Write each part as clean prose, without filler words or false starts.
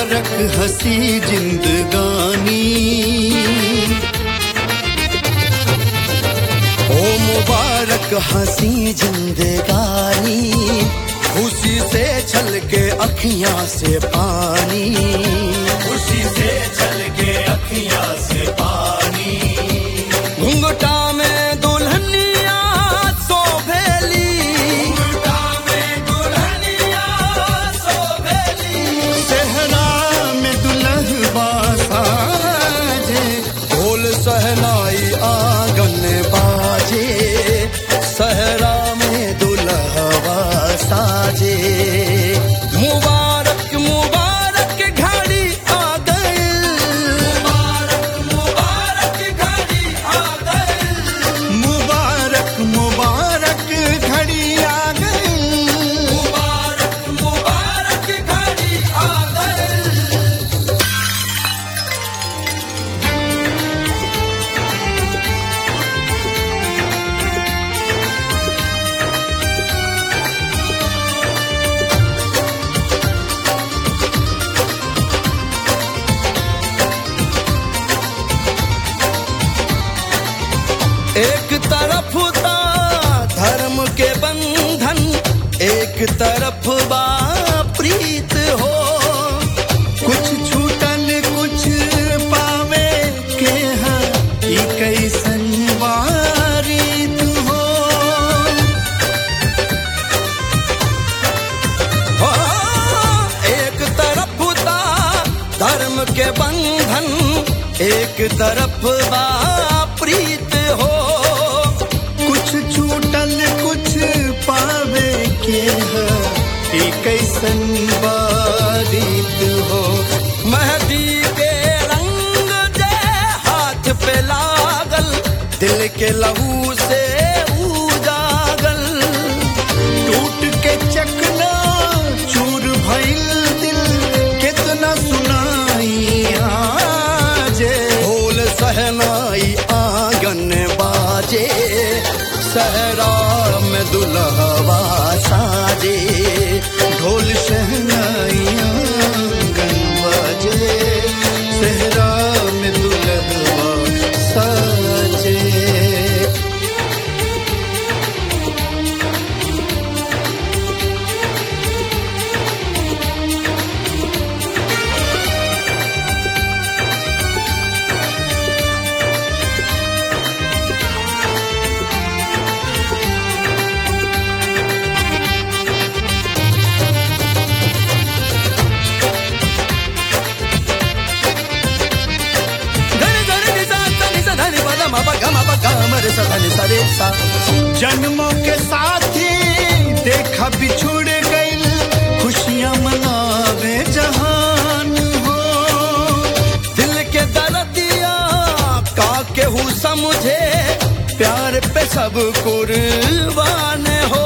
मुबारक हंसी जिंदगानी, ओ मुबारक हंसी जिंदगानी, खुशी से छलके अखियां से पानी, खुशी से छलके अखियां से पानी। घुंघटा में दुल्हनिया सोभेली, घुंघटा में दुल्हनिया सोभेली, सेहरा में दुल्हबा साजे, ढोल सहनाई आंगन बाजे, सहरा में दुल्हबा साजे। मुबारक मुबारक घड़ी आ गई, मुबारक मुबारक घड़ी आ गई, मुबारक मुबारक घड़ी आ गई, मुबारक मुबारक घड़ी आ गई। एक तरफ था धर्म के बंधन, एक तरफ बा प्रीत हो, कुछ छूटल कुछ पावे के हैं ई कैसन वारीत हो। एक तरफ था धर्म के बंधन, एक तरफ बा प्रीत हो, कुछ छूटल कुछ पावे के है ई कैसन बारीत हो। मेहंदी के रंग जे हाथ पे लागल, दिल के लहू से उजागल, टूट के चकना चूर भइल दिल कितना सुनाई आजे, ढोल सहनाई आंगन बाजे, सहरा में दुल्हबा साजे, ढोल सहनाई आंगन बाजे, सहरा में दुल्हबा साजे। जन्मों के साथी देखा बिछुड़ गई, खुशियां मनावे जहान हो, दिल के दर्दिया का केहू समझे, प्यार पे सब कुर्बान हो।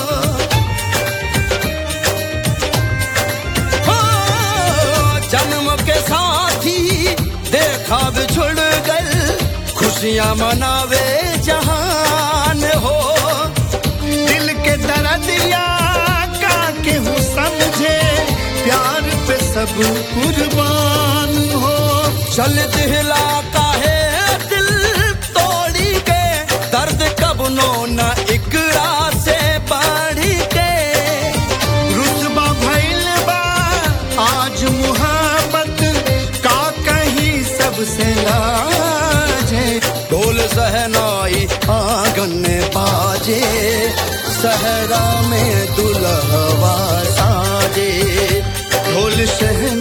जन्म के साथी देखा बिछुड़ गई, खुशियां मनावे जहान हो, दिल के दर्दिया का केहू समझे, प्यार पे सब कुर्बान हो। चल दिहला काहे दिल तोड़ी के, दर्द कब नो न इकरा से बढ़ी के, रुतबा भइल बा आज मुहब्बत का कहीं सबसे लाजे, ढोल सहनाई आंगन बाजे, सहरा में दुल्हबा साजे, ढोल सहनाई